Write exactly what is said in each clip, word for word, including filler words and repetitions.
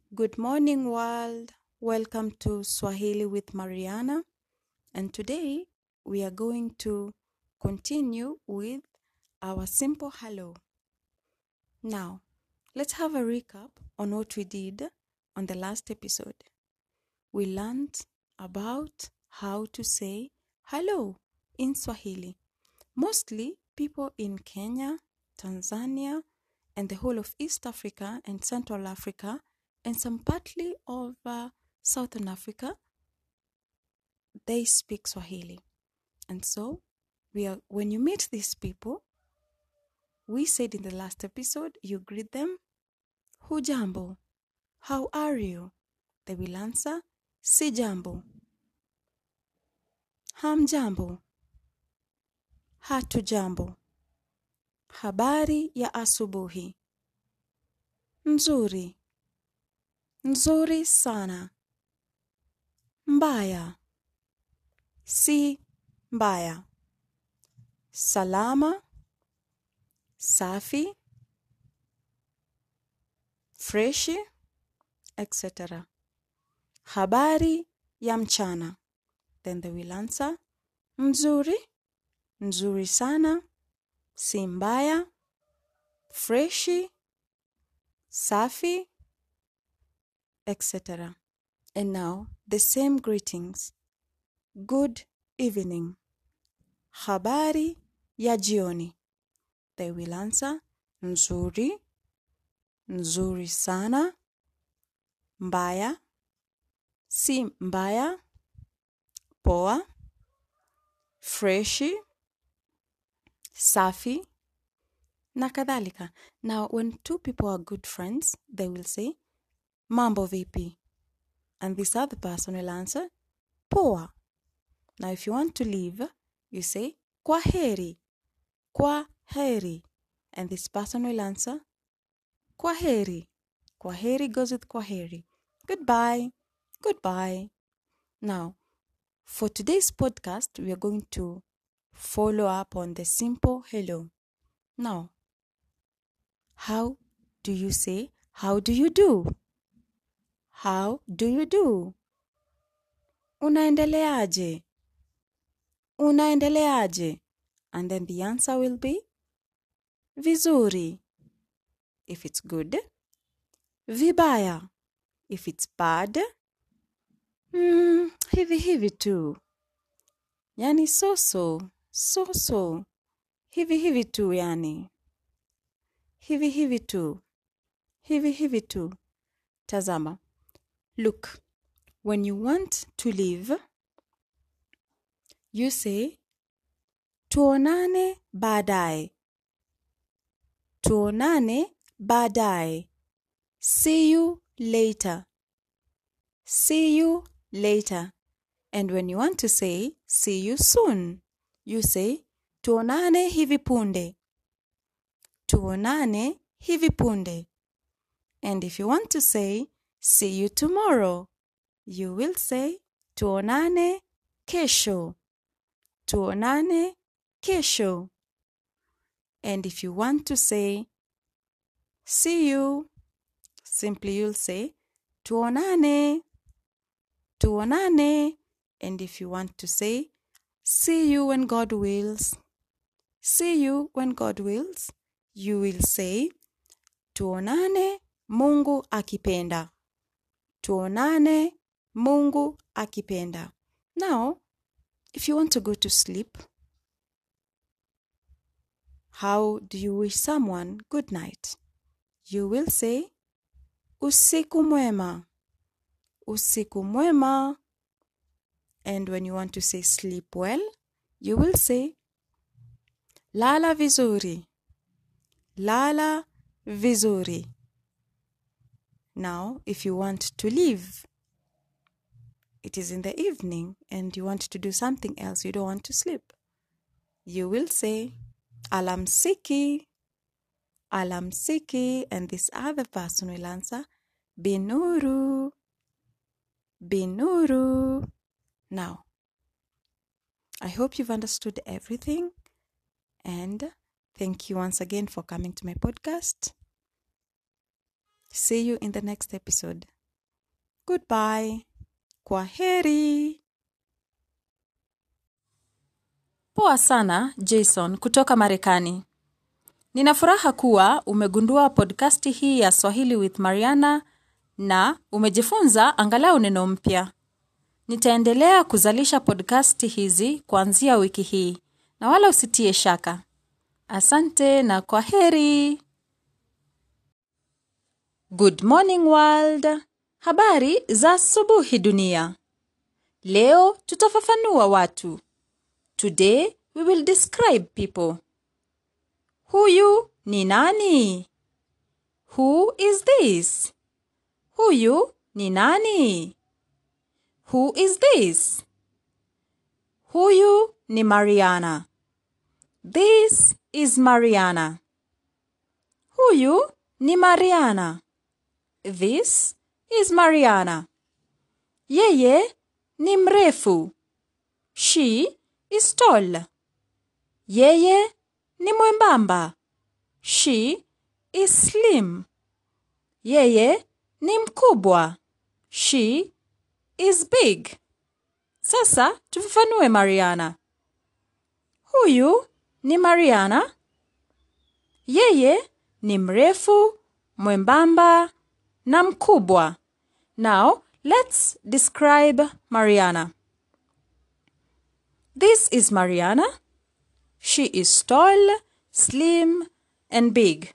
Good morning, world. Welcome to Swahili with Mariana. And today we are going to continue with our simple hello. Now, let's have a recap on what we did on the last episode. We learned about how to say hello in Swahili. Mostly people in Kenya, Tanzania, and the whole of East Africa and Central Africa and some partly of uh, Southern Africa, they speak Swahili. And so, we are when you meet these people, we said in the last episode, you greet them, Hujambo, how are you? They will answer, Sijambo, Hamjambo, Hatujambo, habari ya asubuhi, Nzuri, Nzuri sana, Mbaya, si mbaya, Salama, safi, freshi, et cetera. Habari ya mchana. Then they will answer, Mzuri, nzuri sana, si mbaya, freshi, safi, et cetera. And now the same greetings. Good evening. Habari ya jioni. They will answer, Nzuri, nzuri sana, mbaya, si mbaya, poa, freshi, safi, na kadhalika. Now, when two people are good friends, they will say, Mambo vipi? And this other person will answer, Poa. Now, if you want to leave, you say, Kwaheri, Kwaheri. And this person will answer, Kwaheri. Kwaheri goes with Kwaheri. Goodbye. Goodbye. Now, for today's podcast, we are going to follow up on the simple hello. Now, how do you say, how do you do? How do you do? Unaendeleaje? Unaendeleaje? And then the answer will be, Vizuri, if it's good. Vibaya, if it's bad. Hmm, hivi hivi tu. Yani so-so, so-so. Hivi hivi tu yani. Hivi hivi tu. Hivi hivi tu. Tazama. Look, when you want to leave, you say, Tuonane baadaye. Tuonane baadaye. See you later. See you later. And when you want to say, see you soon, you say, Tuonane hivi punde. Tuonane hivi punde. And if you want to say, see you tomorrow, you will say, Tuonane kesho. Tuonane kesho. And if you want to say, see you, simply you'll say, Tuonane. Tuonane. And if you want to say, see you when God wills, see you when God wills, you will say, Tuonane Mungu akipenda. Tuonane Mungu akipenda. Now, if you want to go to sleep, how do you wish someone good night? You will say, Usiku mwema. Usiku mwema. And when you want to say sleep well, you will say, Lala vizuri. Lala vizuri. Now, if you want to leave, it is in the evening and you want to do something else, you don't want to sleep, you will say, Alamsiki. Alamsiki. And this other person will answer, Binuru. Binuru. Now, I hope you've understood everything, and thank you once again for coming to my podcast. See you in the next episode. Goodbye. Kwaheri. Poa sana, Jason kutoka Marekani. Nina furaha kuwa umegundua podcasti hii ya Swahili with Mariana na umejifunza angalau neno mpya. Nitaendelea kuzalisha podcasti hizi kuanzia wiki hii na wala usitie shaka. Asante na kwaheri. Good morning world. Habari za asubuhi dunia. Leo tutafafanua watu. Today we will describe people. Huyu ni nani? Who is this? Huyu ni nani? Who is this? Huyu ni Mariana. This is Mariana. Huyu ni Mariana. This is Mariana. Yeye ni mrefu. She is tall. Yeye ni mwembamba. She is slim. Yeye ni mkubwa. She is big. Sasa tufafanue Mariana. Huyu ni Mariana. Yeye ni mrefu, mwembamba na mkubwa. Now, let's describe Mariana. This is Mariana. She is tall, slim, and big.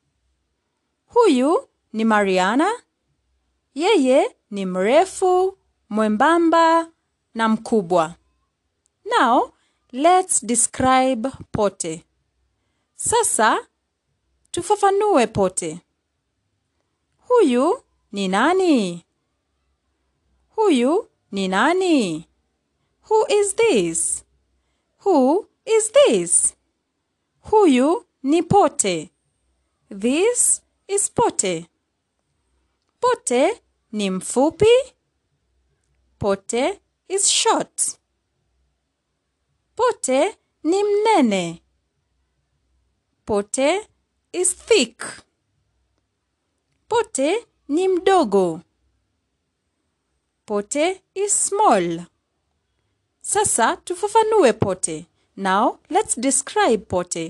Huyu ni Mariana. Yeye ni mrefu, mwembamba na mkubwa. Now, let's describe Pote. Sasa, tufafanue Pote. Huyu ni nani? Huyu ni nani? Who is this? Who is this? Huyu ni Pote. This is Pote. Pote ni mfupi. Pote is short. Pote ni mnene. Pote is thick. Pote ni mdogo. Pote is small. Sasa tufafanue Pote. Now let's describe Pote.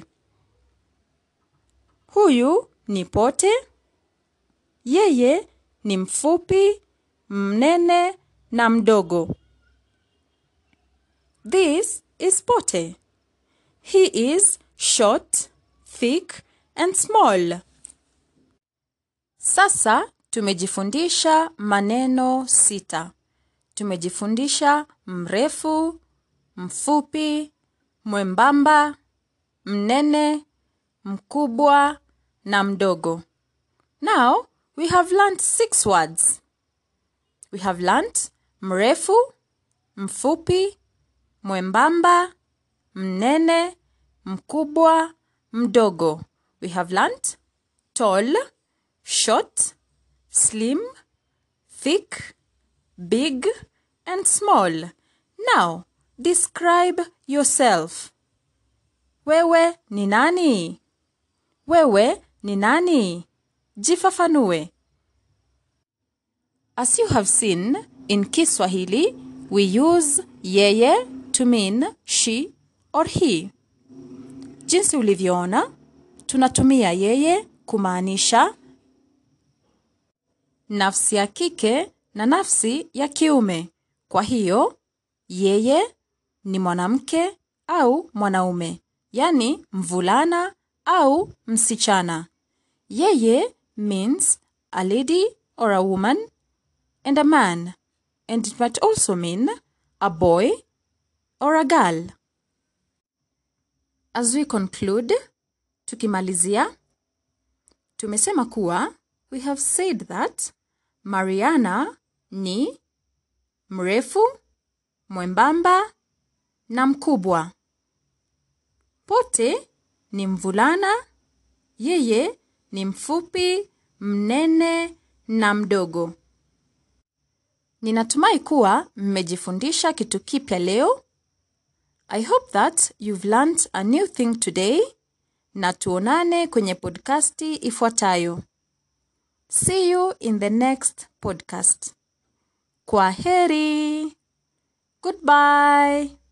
Huyu ni Pote. Yeye ni mfupi, mnene na mdogo. This is Pote. He is short, thick and small. Sasa tumejifundisha maneno sita. Tumejifundisha mrefu, mfupi, mwembamba, mnene, mkubwa na mdogo. Now, we have learned six words. We have learned mrefu, mfupi, mwembamba, mnene, mkubwa, mdogo. We have learned tall, short, slim, thick, big, and small. Now, describe yourself. Wewe ni nani? Wewe ni nani? Jifafanue. As you have seen, in Kiswahili, we use yeye to mean she or he. Jinsi ulivyoona, tunatumia yeye kumaanisha nafsi ya kike na nafsi ya kiume. Kwa hiyo, yeye ni mwanamke au mwanaume, yani mvulana au msichana. Yeye means a lady or a woman and a man, and it might also mean a boy or a girl. As we conclude, tukimalizia, tumesema kuwa we have said that Mariana ni mrefu, mwembamba na mkubwa. Pote ni mvulana, yeye ni mfupi, mnene na mdogo. Ninatumai kuwa mmejifundisha kitu kipya leo. I hope that you've learned a new thing today. Na tuonane kwenye podcasti ifuatayo. See you in the next podcast. Kwaheri. Goodbye.